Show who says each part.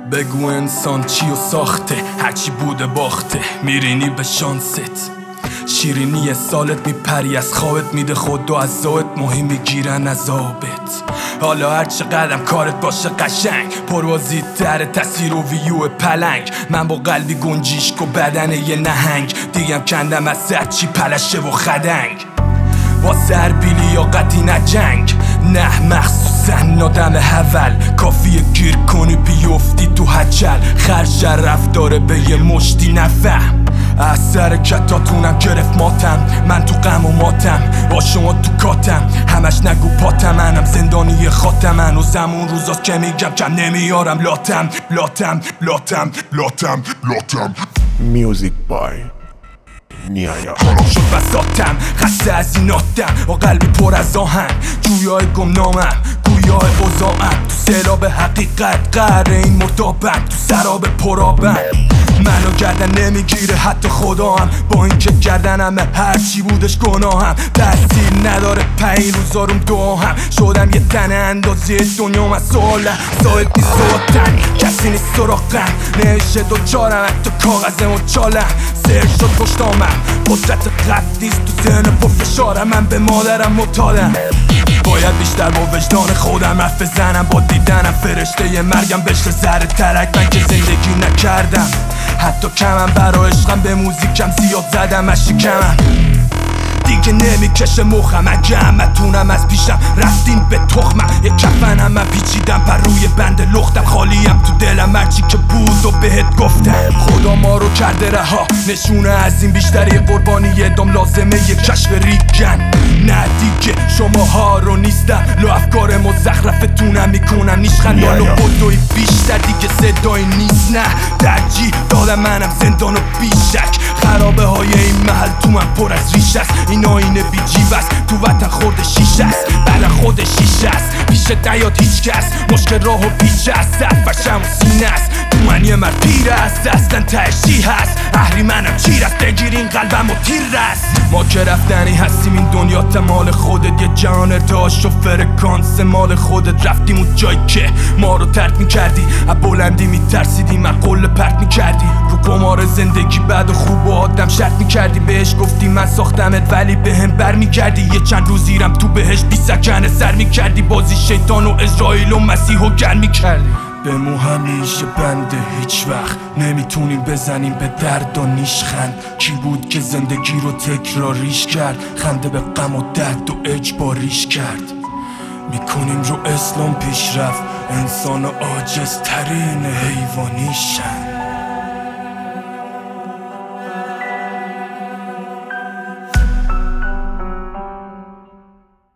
Speaker 1: بگو انسان چی و ساخته، هرچی بوده باخته، میرینی به شانست. شیرینی سالت میپری از خوابت، میده خود و عزایت ماهی میگیرن از آبت. حالا هر چقدرم کارت باشه قشنگ، پروازی تر تاثیر و ویو پلنگ. من با قلبی گنجیشک و بدن یه نهنگ، دیگم کندم از سرچی پلشه و خدنگ. با سربیلی یا قطی نه جنگ، نه مخصوصا آدم حول. کافیه گیر کنی بیفتی تو هچل، خرج رفتاره به یه مشتی نفهم. از سر کتاتونم گرفت ماتم، من تو غم و ماتم، با شما تو کاتم. همش نگو پاتم، منم زندانی خاتم. هنوزم اون روزاست که میگم کم نمیارم لاتم لاتم لاتم لاتم لاتم.
Speaker 2: میوزیک بای نیایا.
Speaker 1: شد بساتم، خسته از این آدم و قلبی پر از آهن. جویای گمنامم، گویای اوضاعم، تو سیلاب حقیقت قهر این مردابم، تو سراب پرابم. منو گردن نمیگیره حتی خدام، با اینکه گردنم هر چی بودش گناهم. تأثیر نداره پنج روزارم دعاهم، شدم یه تنه اندازه دنیام از سوالم. صاحب نیست سواتن، کسی نیست سراغم، نمیشه دوچارم حتی کاغذم و چالم. سر شد پشتامم، قدرت قد نیست تو ذهن پرفشارم. من به مادرم معتادم، باید بیشتر با وجدان خودم حرف بزنم. با دیدنم فرشته ی مرگم بشه زهر ترک. من که زندگی نکردم حتی کمم، برای عشقم به موزیکم زیاد زدم از شکمم. دیگه نمیکشه مخم، اگه همتونم از پیشم رفتین به تخمم. یه کفنم من پیچیدم پر روی بند لختم، خالیم تو دلم هرچی که بود و بهت گفتم. خدا ما رو کرده رها، نشونه از این بیشتری قربانی یه دام لازمه یه کشف ریگن. نه دیگه شماها رو نیستم، لو افکار مزخرفتونم میکنم نیشخن. حالا بدوی بیشتر دیگه صدایی نیست، نه درجی دادم منم زندان و بیشک. خرابه های این محل تو من پر از ریش است، این آینه بی جیب است، تو وطن خورده شیشه است. بله خود شیشه است، پیش نیاد هیچ کس، مشکل راه و پیچ است، صرفشم و سینه است. تو من یه مرد پیر است، اصلا تهشی هست، اهریمنم چیر است، بگیرین قلبم و تیر است. ما که رفتنی هستیم، این دنیا مال خودت، یه جهان داشت و فرکانس مال خودت. رفتیم اون جایی که ما رو ترک میکردی، از بلندی میترسیدی، من قله پرت میکردی. رو قمار زندگی بعد خوب و آدم شرط میکردی، بهش گفتی من ساختمت ولی به هم بر میکردی. یه چند روزیرم تو بهش بی سکنه سر میکردی، بازی شیطان و اسرائیل و مسیح و گر میکردی. به مو همیشه بنده، هیچ وقت نمیتونیم بزنیم به درد و نیشخند. کی بود که زندگی رو تکراریش کرد، خنده به غم و درد و اجباریش کرد. میکنیم رو اسلام پیشرفت، انسان عاجز ترین حیوانیشن.